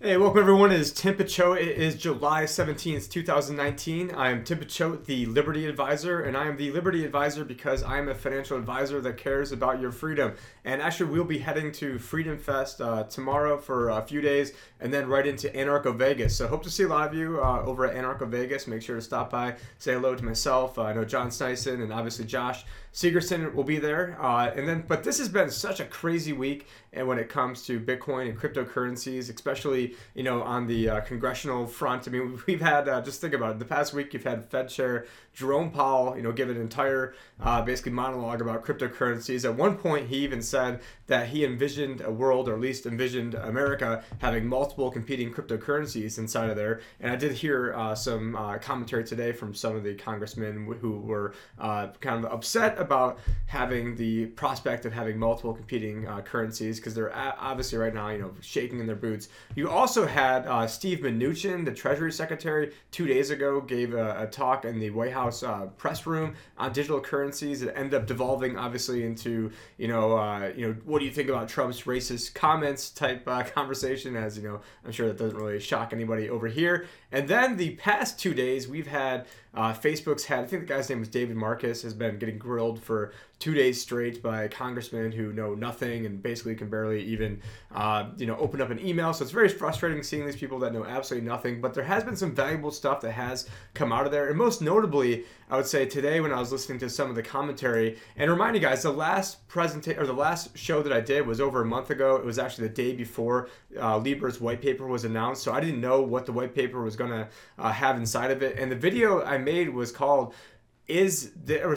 Hey, welcome everyone. It is Tim Picciott. It is July 17th, 2019. I am Tim Picciott, the Liberty Advisor, and I am the Liberty Advisor because I am a financial advisor that cares about your freedom. And actually, we'll be heading to Freedom Fest tomorrow for a few days and then right into Anarcho Vegas. So hope to see a lot of you over at Anarcho Vegas. Make sure to stop by, say hello to myself. I know John Snyson and obviously Josh Segerson will be there. But this has been such a crazy week, and when it comes to Bitcoin and cryptocurrencies, especially on the congressional front. I mean, we've had just think about it. The past week, you've had Fed Chair Jerome Powell, give an entire basically monologue about cryptocurrencies. At one point, he even said that he envisioned a world, or at least envisioned America, having multiple competing cryptocurrencies inside of there. And I did hear some commentary today from some of the congressmen who were kind of upset about having the prospect of having multiple competing currencies, because they're obviously right now, shaking in their boots. You also had Steve Mnuchin, the Treasury Secretary, 2 days ago gave a talk in the White House press room on digital currencies. It ended up devolving, obviously, into what do you think about Trump's racist comments type conversation? As I'm sure that doesn't really shock anybody over here. And then the past 2 days, we've had Facebook's had, I think the guy's name was David Marcus, has been getting grilled for 2 days straight by congressmen who know nothing and basically can barely even, open up an email. So it's very frustrating seeing these people that know absolutely nothing. But there has been some valuable stuff that has come out of there. And most notably, I would say today when I was listening to some of the commentary, and remind you guys, the last show that I did was over a month ago. It was actually the day before Libra's white paper was announced. So I didn't know what the white paper was going to have inside of it. And the video I made was called, is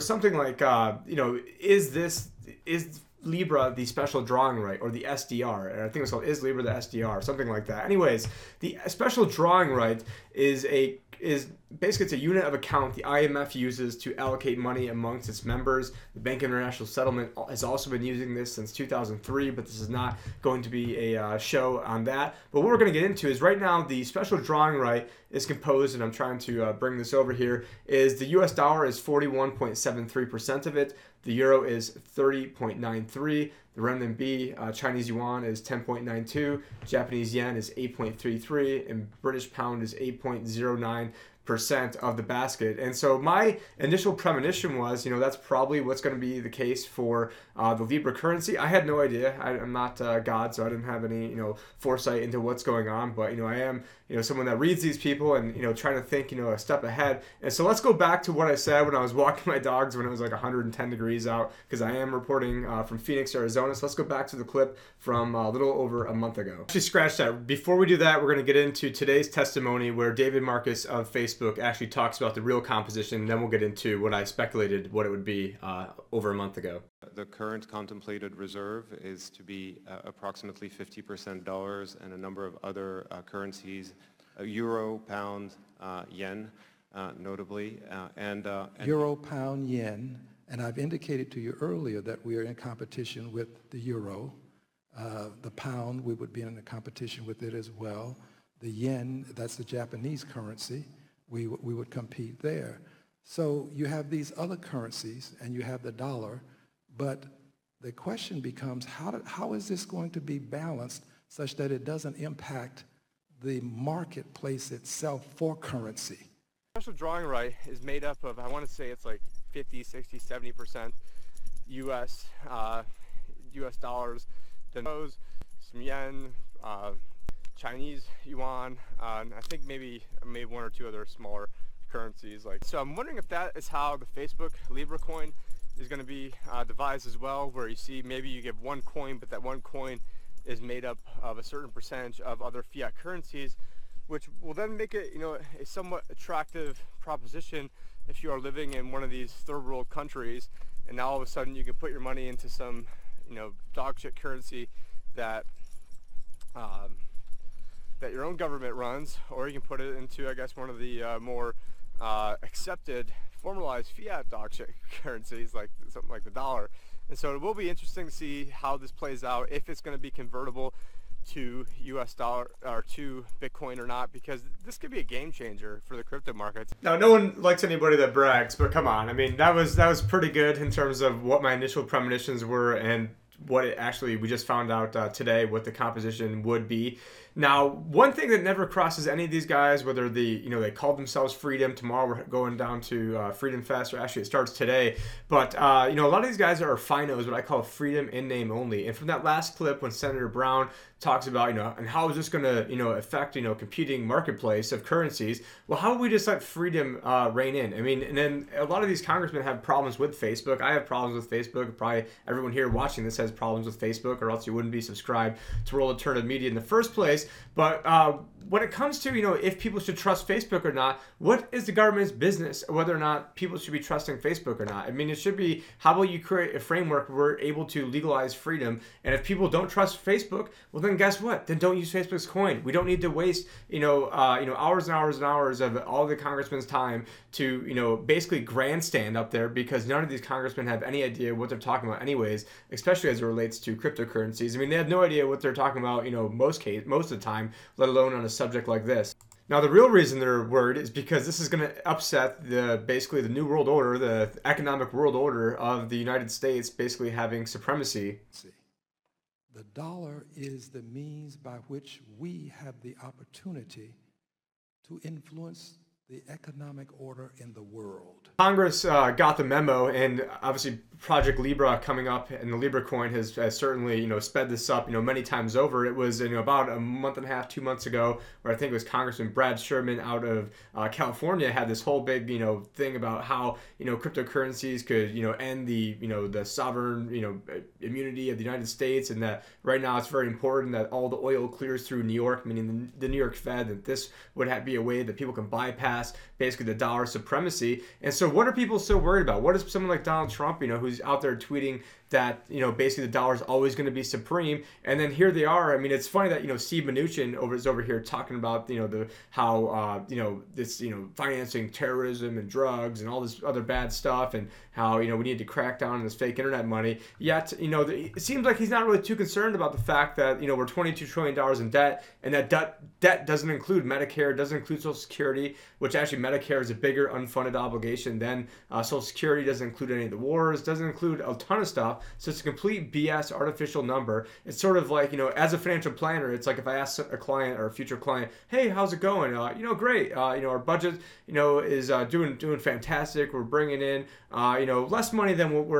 Libra the special drawing right, or the SDR? And I think it's called Is Libra the SDR, something like that. Anyways, the special drawing right is basically it's a unit of account the IMF uses to allocate money amongst its members. The Bank of International Settlement has also been using this since 2003, but this is not going to be a show on that. But what we're going to get into is right now the special drawing right is composed, and I'm trying to bring this over here, is the US dollar is 41.73% of it. The euro is 30.93. The renminbi, Chinese yuan is 10.92. Japanese yen is 8.33. And British pound is 8.09% of the basket. And so my initial premonition was, that's probably what's going to be the case for the Libra currency. I had no idea. I'm not God, so I didn't have any, foresight into what's going on. But, I am, someone that reads these people and, trying to think, a step ahead. And so let's go back to what I said when I was walking my dogs when it was like 110 degrees out, because I am reporting from Phoenix, Arizona. So let's go back to the clip from a little over a month ago. Actually, scratch that. Before we do that, we're going to get into today's testimony where David Marcus of Facebook actually talks about the real composition. And then we'll get into what I speculated what it would be over a month ago. The current contemplated reserve is to be approximately 50% dollars and a number of other currencies, euro, pound, yen, notably. Euro, pound, yen. And I've indicated to you earlier that we are in competition with the euro. The pound, we would be in a competition with it as well. The yen, that's the Japanese currency. We would compete there. So you have these other currencies and you have the dollar, but the question becomes how is this going to be balanced such that it doesn't impact the marketplace itself for currency? Special drawing right is made up of, I want to say it's like 50, 60, 70% US dollars, then some yen, Chinese yuan, and I think maybe one or two other smaller currencies. So I'm wondering if that is how the Facebook Libra coin is going to be devised as well, where you see maybe you give one coin, but that one coin is made up of a certain percentage of other fiat currencies, which will then make it a somewhat attractive proposition if you are living in one of these third world countries, and now all of a sudden you can put your money into some dog shit currency that that your own government runs, or you can put it into, I guess, one of the more accepted, formalized fiat dog shit currencies, like something like the dollar. And so it will be interesting to see how this plays out, if it's going to be convertible to US dollar or to Bitcoin or not, because this could be a game changer for the crypto markets. Now, no one likes anybody that brags, but come on. I mean, that was pretty good in terms of what my initial premonitions were and what it actually, we just found out today what the composition would be. Now, one thing that never crosses any of these guys, whether they call themselves Freedom, tomorrow we're going down to Freedom Fest, or actually it starts today, but a lot of these guys are finos, what I call freedom in name only. And from that last clip when Senator Brown talks about, and how is this going to, affect, competing marketplace of currencies, well, how would we just let freedom reign in? I mean, and then a lot of these congressmen have problems with Facebook. I have problems with Facebook. Probably everyone here watching this has problems with Facebook, or else you wouldn't be subscribed to World Alternative Media in the first place. But when it comes to, if people should trust Facebook or not, what is the government's business whether or not people should be trusting Facebook or not? I mean, it should be, how about you create a framework where we're able to legalize freedom? And if people don't trust Facebook, well, then guess what? Then don't use Facebook's coin. We don't need to waste, hours and hours and hours of all the congressmen's time to, basically grandstand up there, because none of these congressmen have any idea what they're talking about anyways, especially as it relates to cryptocurrencies. I mean, they have no idea what they're talking about, most of the time, let alone on a subject like this. Now, the real reason they're worried is because this is going to upset basically the new world order, the economic world order of the United States, basically having supremacy. The dollar is the means by which we have the opportunity to influence the economic order in the world. Congress got the memo, and obviously Project Libra coming up, and the Libra coin has certainly sped this up many times over. It was about a month and a half, 2 months ago, where I think it was Congressman Brad Sherman out of California had this whole big thing about how cryptocurrencies could end the sovereign immunity of the United States, and that right now it's very important that all the oil clears through New York, meaning the New York Fed, that this would be a way that people can bypass basically the dollar supremacy. And so what are people so worried about? What is someone like Donald Trump, who's out there tweeting that basically the dollar is always going to be supreme, and then here they are. I mean, it's funny that Steve Mnuchin is over here talking about how this financing terrorism and drugs and all this other bad stuff, and how we need to crack down on this fake internet money. Yet it seems like he's not really too concerned about the fact that we're $22 trillion in debt, and that debt doesn't include Medicare, doesn't include Social Security, which actually Medicare is a bigger unfunded obligation than Social Security. Doesn't include any of the wars, doesn't include a ton of stuff. So it's a complete BS artificial number. It's sort of like, as a financial planner, it's like if I ask a client or a future client, hey, how's it going? Great. Our budget, is doing fantastic. We're bringing in, less money than what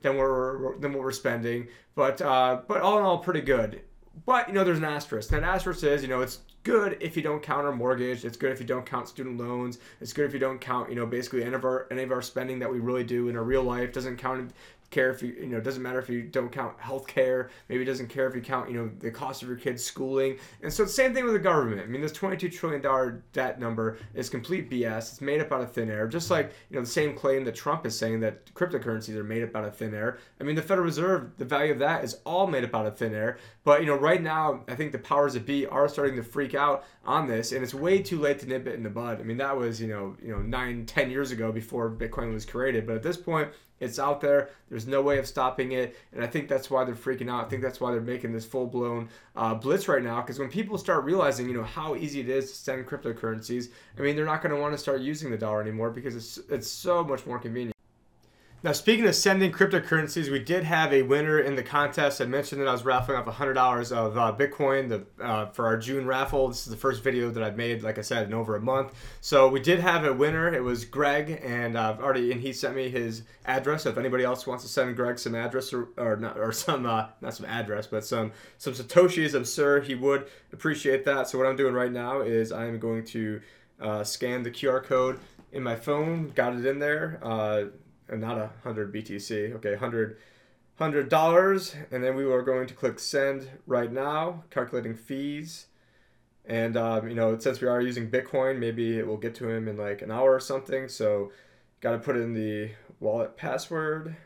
we're spending, but all in all, pretty good. But there's an asterisk. That asterisk is, it's good if you don't count our mortgage. It's good if you don't count student loans. It's good if you don't count, basically any of our spending that we really do in our real life. Doesn't care if you doesn't matter if you don't count healthcare. Maybe it doesn't care if you count the cost of your kids' schooling. And so it's the same thing with the government. I mean, this $22 trillion debt number is complete BS. It's made up out of thin air, just like the same claim that Trump is saying that cryptocurrencies are made up out of thin air. I mean, the Federal Reserve, the value of that is all made up out of thin air. But right now, I think the powers that be are starting to freak out on this, and it's way too late to nip it in the bud. I mean, that was 9-10 years ago, before Bitcoin was created. But at this point, it's out there. There's no way of stopping it, and I think that's why they're freaking out. I think that's why they're making this full-blown blitz right now, because when people start realizing, how easy it is to send cryptocurrencies, I mean, they're not going to want to start using the dollar anymore, because it's so much more convenient. Now, speaking of sending cryptocurrencies, we did have a winner in the contest. I mentioned that I was raffling off $100 of Bitcoin for our June raffle. This is the first video that I've made, like I said, in over a month. So we did have a winner. It was Greg, and he sent me his address. So if anybody else wants to send Greg some address not some address, but some Satoshis, I'm sure he would appreciate that. So what I'm doing right now is I'm going to scan the QR code in my phone. Got it in there. And not 100 BTC, okay, $100, and then we are going to click send right now, calculating fees, and since we are using Bitcoin, maybe it will get to him in like an hour or something, so got to put in the wallet password.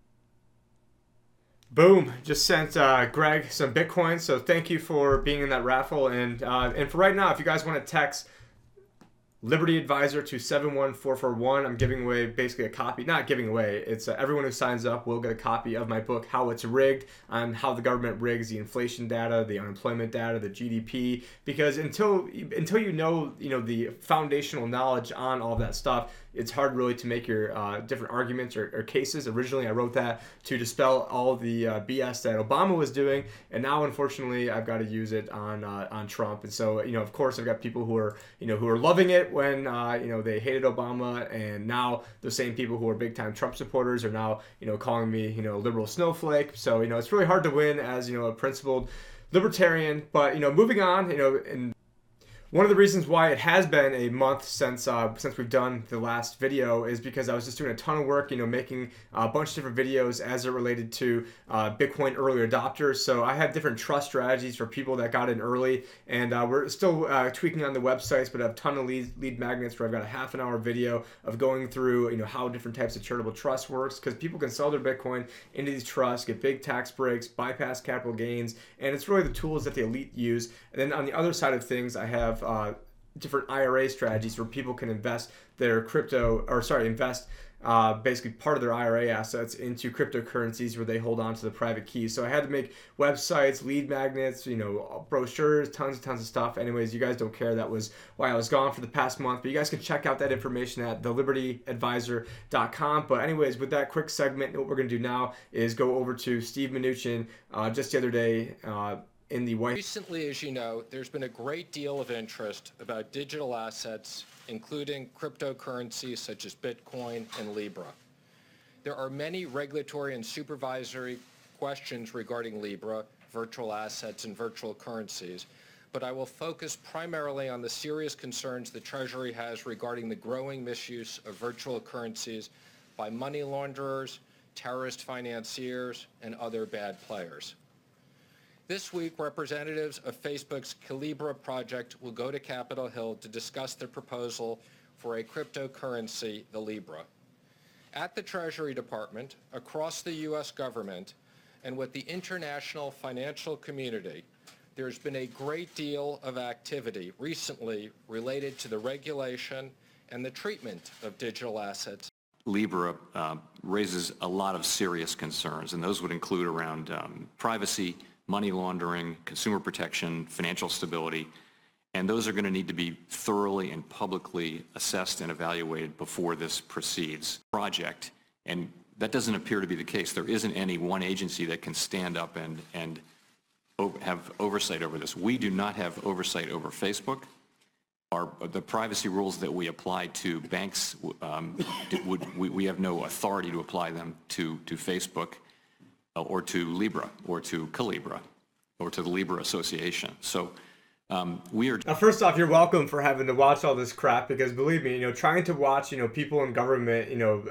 Boom, just sent Greg some Bitcoin, so thank you for being in that raffle, and for right now, if you guys want to text Liberty Advisor to 71441. I'm giving away basically a copy. Not giving away. It's everyone who signs up will get a copy of my book, How It's Rigged, on how the government rigs the inflation data, the unemployment data, the GDP. Because until you know the foundational knowledge on all of that stuff, it's hard really to make your different arguments or cases. Originally, I wrote that to dispel all the BS that Obama was doing, and now unfortunately I've got to use it on Trump. And so, of course, I've got people who are loving it when they hated Obama, and now the same people who are big time Trump supporters are now calling me a liberal snowflake. So it's really hard to win as a principled libertarian. But moving on, and one of the reasons why it has been a month since we've done the last video is because I was just doing a ton of work, making a bunch of different videos as it related to Bitcoin early adopters. So I have different trust strategies for people that got in early, and we're still tweaking on the websites, but I have a ton of lead magnets where I've got a half an hour video of going through how different types of charitable trust works, because people can sell their Bitcoin into these trusts, get big tax breaks, bypass capital gains, and it's really the tools that the elite use. And then on the other side of things, I have different IRA strategies where people can invest basically part of their IRA assets into cryptocurrencies where they hold on to the private keys. So I had to make websites, lead magnets, brochures, tons of stuff. Anyways, you guys don't care. That was why I was gone for the past month. But you guys can check out that information at thelibertyadvisor.com. But anyways, with that quick segment, what we're going to do now is go over to Steve Mnuchin just the other day in the White. Recently, as you know, there's been a great deal of interest about digital assets, including cryptocurrencies such as Bitcoin and Libra. There are many regulatory and supervisory questions regarding Libra, virtual assets, and virtual currencies, but I will focus primarily on the serious concerns the Treasury has regarding the growing misuse of virtual currencies by money launderers, terrorist financiers, and other bad players. This week, representatives of Facebook's Calibra project will go to Capitol Hill to discuss their proposal for a cryptocurrency, the Libra. At the Treasury Department, across the U.S. government, and with the international financial community, there's been a great deal of activity recently related to the regulation and the treatment of digital assets. Libra raises a lot of serious concerns, and those would include around privacy, money laundering, consumer protection, financial stability, and those are going to need to be thoroughly and publicly assessed and evaluated before this proceeds. Project, and that doesn't appear to be the case. There isn't any one agency that can stand up and have oversight over this. We do not have oversight over Facebook. The privacy rules that we apply to banks, we have no authority to apply them to Facebook, or to Libra, or to Calibra, or to the Libra Association. So we are... Now, first off, you're welcome for having to watch all this crap, because believe me, trying to watch, people in government,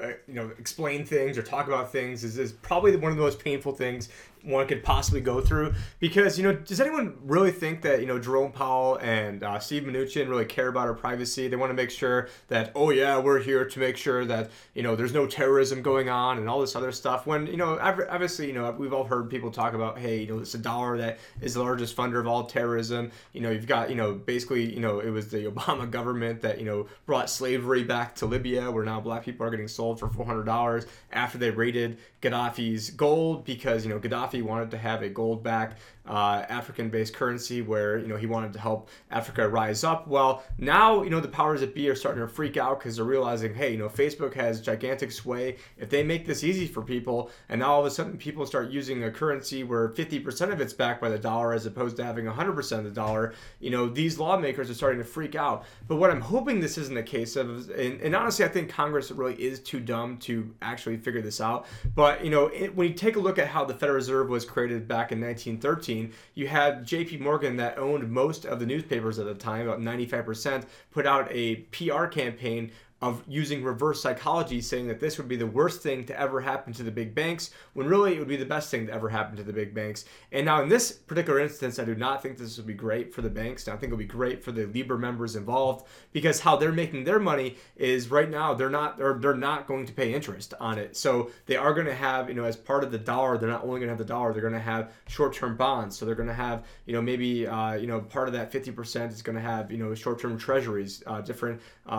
explain things or talk about things is probably one of the most painful things one could possibly go through, because does anyone really think that Jerome Powell and Steve Mnuchin really care about our privacy? They want to make sure that, oh yeah, we're here to make sure that there's no terrorism going on and all this other stuff, when obviously we've all heard people talk about, hey, it's a dollar that is the largest funder of all terrorism. You've got basically it was the Obama government that brought slavery back to Libya, where now black people are getting sold for $400 after they raided Gaddafi's gold, because Gaddafi wanted to have a gold-backed African-based currency where he wanted to help Africa rise up. Well, now the powers that be are starting to freak out, because they're realizing, hey, Facebook has gigantic sway. If they make this easy for people, and now all of a sudden people start using a currency where 50% of it's backed by the dollar as opposed to having 100% of the dollar, these lawmakers are starting to freak out. But what I'm hoping this isn't the case of, and honestly I think Congress really is too dumb to actually figure this out, but when you take a look at how the Federal Reserve was created back in 1913, you had J.P. Morgan, that owned most of the newspapers at the time, about 95%, put out a PR campaign of using reverse psychology, saying that this would be the worst thing to ever happen to the big banks, when really it would be the best thing to ever happen to the big banks. And now in this particular instance, I do not think this would be great for the banks. I think it would be great for the Libra members involved, because how they're making their money is right now they're not going to pay interest on it. So they are going to have, as part of the dollar, they're not only going to have the dollar, they're going to have short-term bonds. So they're going to have, maybe part of that 50% is going to have, short-term treasuries, different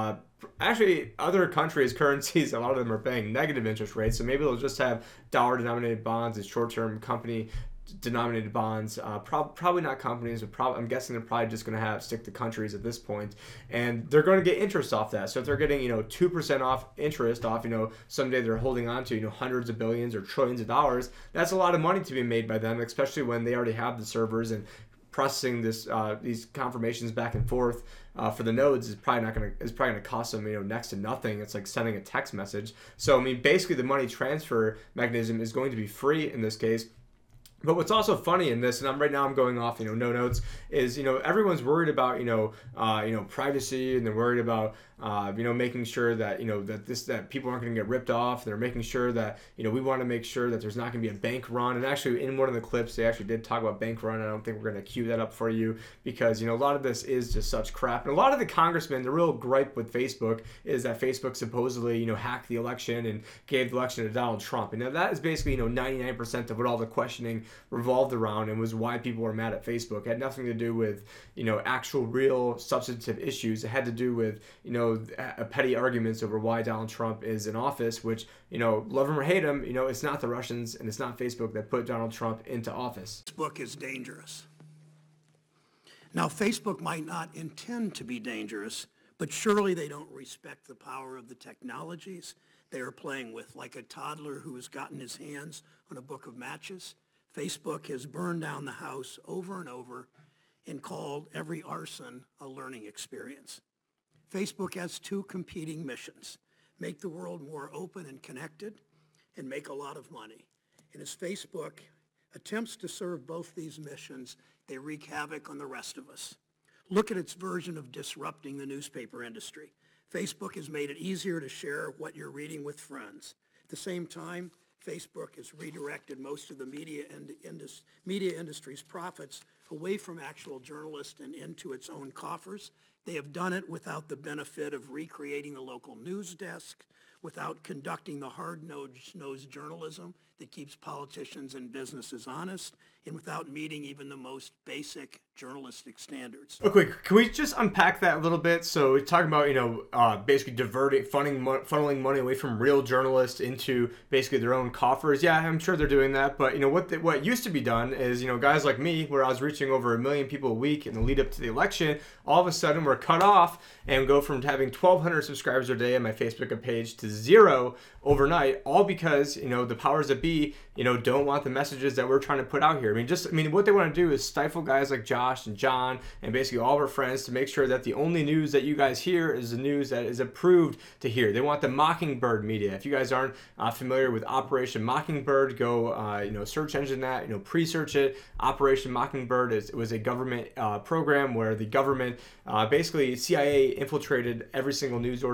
actually other countries' currencies, a lot of them are paying negative interest rates, so maybe they'll just have dollar-denominated bonds and short-term company denominated bonds, probably not companies, but I'm guessing they're probably just going to stick to countries at this point, and they're going to get interest off that. So if they're getting 2% off interest off someday they're holding on to hundreds of billions or trillions of dollars, that's a lot of money to be made by them, especially when they already have the servers and processing these confirmations back and forth for the nodes is probably going to cost them next to nothing. It's like sending a text message. So I mean, basically the money transfer mechanism is going to be free in this case. But what's also funny in this, and right now I'm going off, no notes, is everyone's worried about privacy, and they're worried about making sure that that people aren't going to get ripped off. They're making sure that we want to make sure that there's not going to be a bank run. And actually, in one of the clips, they actually did talk about bank run. I don't think we're going to cue that up for you because a lot of this is just such crap. And a lot of the congressmen, the real gripe with Facebook is that Facebook supposedly hacked the election and gave the election to Donald Trump. And that is basically 99% of what all the questioning revolved around and was why people were mad at Facebook. It had nothing to do with actual real substantive issues. It had to do with petty arguments over why Donald Trump is in office, which love him or hate him, it's not the Russians and it's not Facebook that put Donald Trump into office. Facebook is dangerous. Now, Facebook might not intend to be dangerous, but surely they don't respect the power of the technologies they are playing with, like a toddler who has gotten his hands on a book of matches. Facebook has burned down the house over and over and called every arson a learning experience. Facebook has two competing missions: make the world more open and connected and make a lot of money. And as Facebook attempts to serve both these missions, they wreak havoc on the rest of us. Look at its version of disrupting the newspaper industry. Facebook has made it easier to share what you're reading with friends. At the same time, Facebook has redirected most of the media industry's profits away from actual journalists and into its own coffers. They have done it without the benefit of recreating the local news desk, without conducting the hard-nosed journalism that keeps politicians and businesses honest, and without meeting even the most basic journalistic standards. Okay, can we just unpack that a little bit? So we're talking about, basically funneling money away from real journalists into basically their own coffers. Yeah, I'm sure they're doing that, but what used to be done is, guys like me, where I was reaching over 1 million people a week in the lead up to the election, all of a sudden we're cut off and go from having 1,200 subscribers a day on my Facebook page to 0 overnight, all because, the powers that be, don't want the messages that we're trying to put out here. What they want to do is stifle guys like Josh and John and basically all of our friends to make sure that the only news that you guys hear is the news that is approved to hear. They want the Mockingbird media. If you guys aren't familiar with Operation Mockingbird, go search engine that, pre-search it. Operation Mockingbird was a government program where the government, basically CIA infiltrated every single major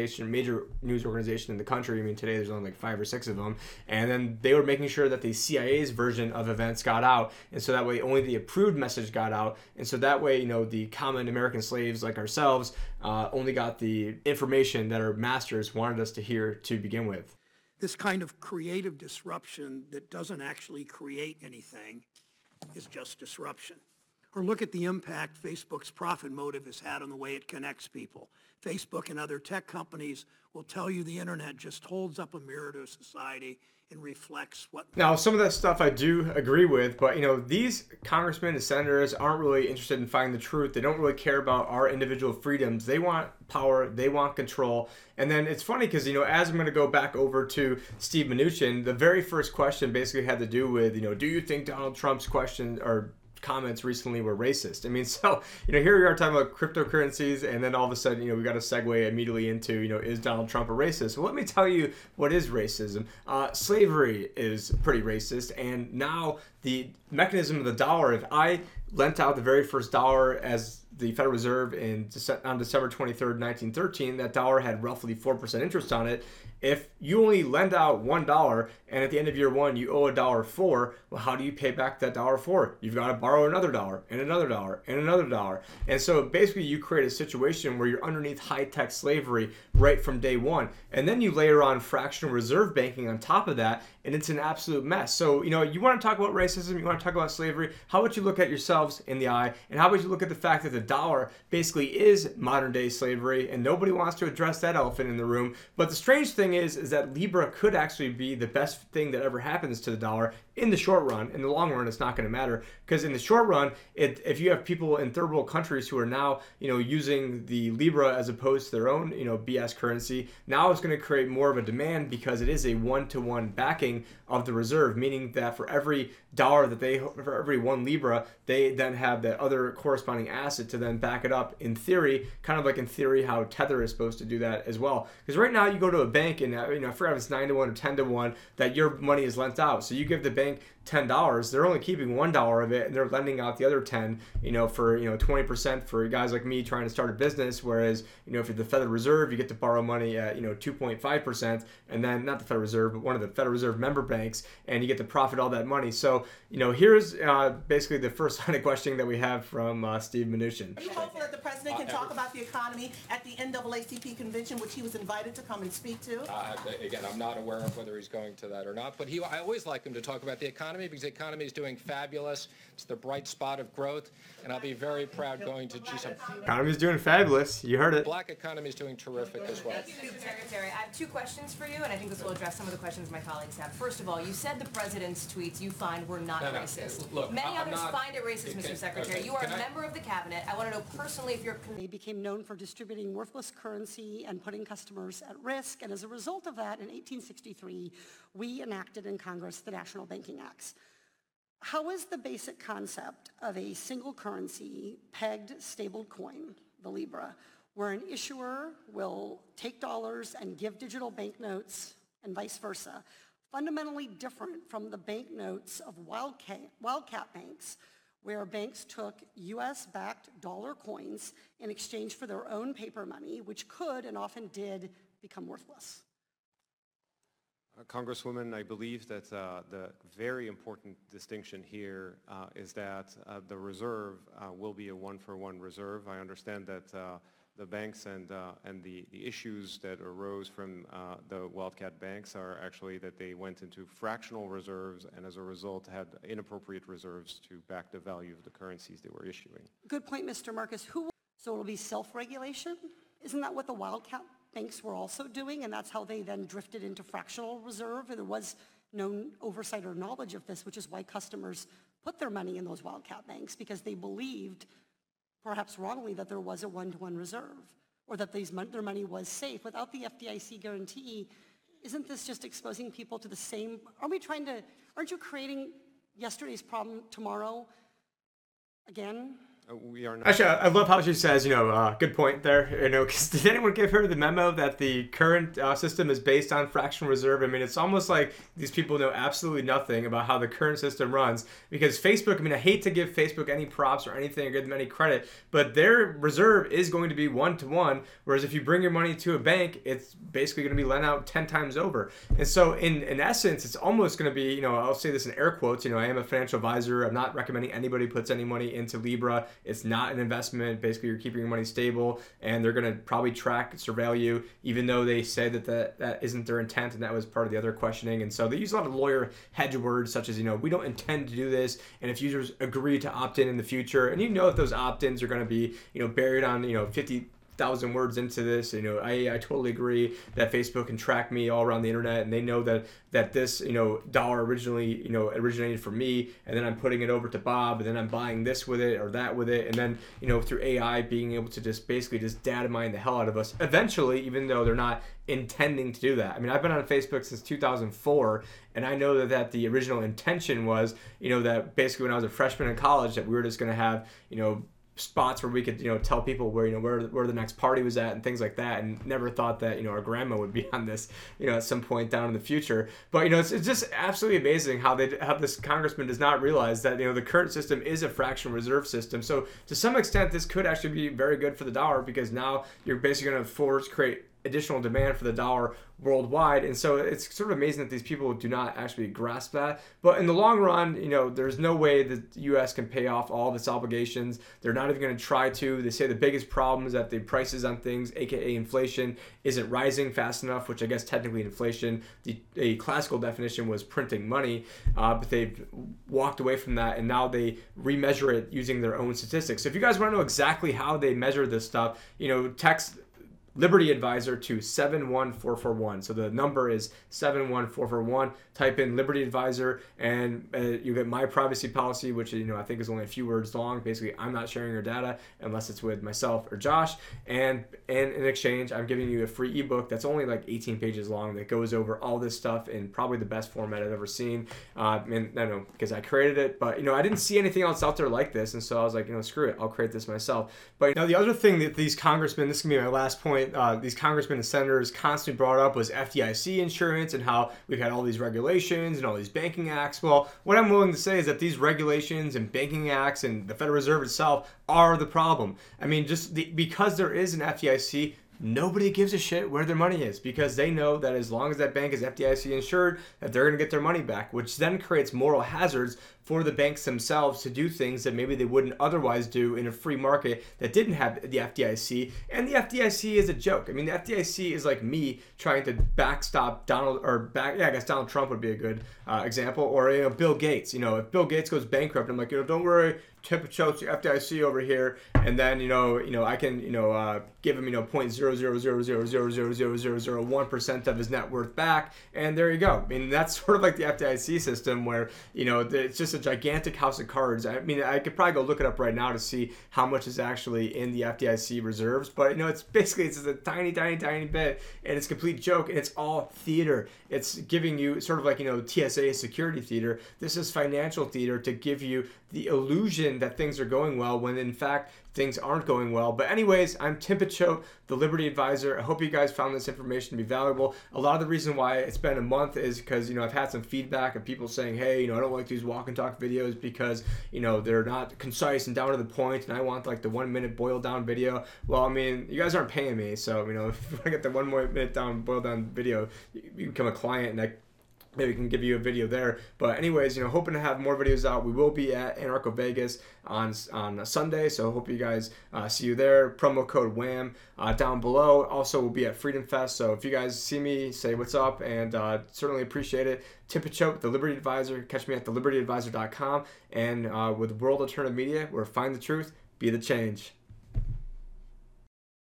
news organization in the country. Today there's only like 5 or 6 of them, and then they were making sure that the CIA's version of events got out, and so that way only the approved message got out, and so that way the common American slaves like ourselves only got the information that our masters wanted us to hear to begin with. This kind of creative disruption that doesn't actually create anything is just disruption. Or look at the impact Facebook's profit motive has had on the way it connects people. Facebook and other tech companies will tell you the internet just holds up a mirror to society and reflects what... Now, some of that stuff I do agree with, but these congressmen and senators aren't really interested in finding the truth. They don't really care about our individual freedoms. They want power, they want control. And then it's funny because, as I'm going to go back over to Steve Mnuchin, the very first question basically had to do with, do you think Donald Trump's question or comments recently were racist? So here we are talking about cryptocurrencies, and then all of a sudden we got to segue immediately into is Donald Trump a racist? Well, let me tell you what is racism. Slavery is pretty racist, and now the mechanism of the dollar, if I lent out the very first dollar as the Federal Reserve on December 23rd, 1913, that dollar had roughly 4% interest on it. If you only lend out $1 and at the end of year one you owe $1.04, well, how do you pay back that $1.04? You've got to borrow another $1 and another $1 and another $1. And so basically you create a situation where you're underneath high-tech slavery right from day one. And then you layer on fractional reserve banking on top of that, and it's an absolute mess. So, you want to talk about racism, you want to talk about slavery, how about you look at yourselves in the eye, and how about you look at the fact that the dollar basically is modern-day slavery, and nobody wants to address that elephant in the room. But the strange thing is that Libra could actually be the best thing that ever happens to the dollar in the short run. In the long run, it's not going to matter, because in the short run, if you have people in third world countries who are now, using the Libra as opposed to their own, BS currency, now it's going to create more of a demand because it is a one-to-one backing of the reserve, meaning that for every dollar for every 1 Libra, they then have that other corresponding asset to then back it up, in theory, kind of like in theory how Tether is supposed to do that as well. Because right now you go to a bank and, I forgot if it's 9 to 1 or 10 to 1 that your money is lent out. So you give the bank $10, they're only keeping $1 of it, and they're lending out the other 10, for 20% for guys like me trying to start a business. Whereas, if you're the Federal Reserve, you get to borrow money at 2.5%, and then not the Federal Reserve, but one of the Federal Reserve member banks, and you get to profit all that money. So here's basically the first line of questioning that we have from Steve Mnuchin. Are you hopeful that the president can talk about the economy at the NAACP convention, which he was invited to come and speak to? Again, I'm not aware of whether he's going to that or not, but I always like him to talk about the economy, because the economy is doing fabulous. It's the bright spot of growth, and I'll be very proud going to G7. Economy's doing fabulous. You heard it. Black economy is doing terrific as well. Thank you, Mr. Secretary. I have 2 questions for you, and I think this will address some of the questions my colleagues have. First of all, you said the president's tweets you find were not racist. Look, Many I'm others not- find it racist, Mr. Secretary. okay, You are a can I- member of the cabinet. I want to know personally if you're... They became known for distributing worthless currency and putting customers at risk. And as a result of that, in 1863, we enacted in Congress the National Banking Acts. How is the basic concept of a single currency pegged stable coin, the Libra, where an issuer will take dollars and give digital banknotes and vice versa, fundamentally different from the banknotes of wildcat banks, where banks took U.S.-backed dollar coins in exchange for their own paper money, which could and often did become worthless? Congresswoman, I believe that the very important distinction here is that the reserve will be a one-for-one reserve. I understand that the banks and the issues that arose from the wildcat banks are actually that they went into fractional reserves, and as a result had inappropriate reserves to back the value of the currencies they were issuing. Good point, Mr. Marcus. So it'll be self-regulation? Isn't that what the wildcat banks were also doing, and that's how they then drifted into fractional reserve? And there was no oversight or knowledge of this, which is why customers put their money in those wildcat banks, because they believed, perhaps wrongly, that there was a one-to-one reserve, or that their money was safe. Without the FDIC guarantee, isn't this just exposing people to the same? Aren't you creating yesterday's problem tomorrow again? We are not. Actually, I love how she says, good point there. Because did anyone give her the memo that the current system is based on fractional reserve? I mean, it's almost like these people know absolutely nothing about how the current system runs. Because Facebook, I hate to give Facebook any props or anything or give them any credit, but their reserve is going to be one-to-one. Whereas if you bring your money to a bank, it's basically going to be lent out 10 times over. And so in essence, it's almost going to be, I'll say this in air quotes, I am a financial advisor. I'm not recommending anybody puts any money into Libra. It's not an investment. Basically, you're keeping your money stable, and they're going to probably track, surveil you, even though they say that isn't their intent, and that was part of the other questioning. And so they use a lot of lawyer hedge words, such as, we don't intend to do this, and if users agree to opt in the future, and that those opt-ins are going to be, buried on, 50,000 words into this. I totally agree that Facebook can track me all around the internet, and they know that this dollar originally originated from me, and then I'm putting it over to Bob, and then I'm buying this with it or that with it, and then through AI being able to just basically just data mine the hell out of us eventually, even though they're not intending to do that. I've been on Facebook since 2004, and I know that the original intention was that basically when I was a freshman in college that we were just going to have spots where we could tell people where where the next party was at and things like that, and never thought that our grandma would be on this at some point down in the future. But it's just absolutely amazing how this congressman does not realize that the current system is a fractional reserve system. So to some extent this could actually be very good for the dollar, because now you're basically going to create additional demand for the dollar worldwide. And so it's sort of amazing that these people do not actually grasp that. But in the long run, there's no way the U.S. can pay off all of its obligations. They're not even going to try to. They say the biggest problem is that the prices on things, aka inflation, isn't rising fast enough, which I guess technically inflation, a classical definition was printing money, but they've walked away from that, and now they remeasure it using their own statistics. So if you guys want to know exactly how they measure this stuff, text Liberty Advisor to 71441. So the number is 71441. Type in Liberty Advisor and you get my privacy policy, which I think is only a few words long. Basically, I'm not sharing your data unless it's with myself or Josh. And in exchange, I'm giving you a free ebook that's only like 18 pages long that goes over all this stuff in probably the best format I've ever seen. And I don't know, because I created it, but I didn't see anything else out there like this, and so I was like, screw it, I'll create this myself. But the other thing that these congressmen, this is gonna be my last point, these congressmen and senators constantly brought up was FDIC insurance and how we've had all these regulations and all these banking acts. Well, what I'm willing to say is that these regulations and banking acts and the Federal Reserve itself are the problem. I mean, because there is an FDIC, nobody gives a shit where their money is, because they know that as long as that bank is FDIC insured, that they're going to get their money back, which then creates moral hazards for the banks themselves to do things that maybe they wouldn't otherwise do in a free market that didn't have the FDIC. And the FDIC is a joke. I mean, the FDIC is like me trying to backstop Donald Trump would be a good example, or Bill Gates. If Bill Gates goes bankrupt, I'm like, don't worry, Tim Picciott, the FDIC over here, and then I can give him 0.000000001% of his net worth back, and there you go. I mean, that's sort of like the FDIC system where it's just a gigantic house of cards. I mean, I could probably go look it up right now to see how much is actually in the FDIC reserves, but it's just a tiny bit, and it's a complete joke, and it's all theater. It's giving you sort of like TSA security theater. This is financial theater to give you the illusion that things are going well when in fact things aren't going well. But anyways, I'm Tim Picciott, the Liberty Advisor. I hope you guys found this information to be valuable. A lot of the reason why it's been a month is because I've had some feedback of people saying, hey, I don't like these walk and talk videos because they're not concise and down to the point, and I want like the 1 minute boiled down video. Well, I mean, you guys aren't paying me, so if I get the 1 minute boiled down video, you become a client, and maybe we can give you a video there. But anyways, hoping to have more videos out. We will be at Anarcho Vegas on Sunday, so hope you guys see you there. Promo code WHAM down below. Also, we'll be at Freedom Fest, so if you guys see me, say what's up, and certainly appreciate it. Tim Picciott, the Liberty Advisor. Catch me at thelibertyadvisor.com and with World Alternative Media, where find the truth, be the change.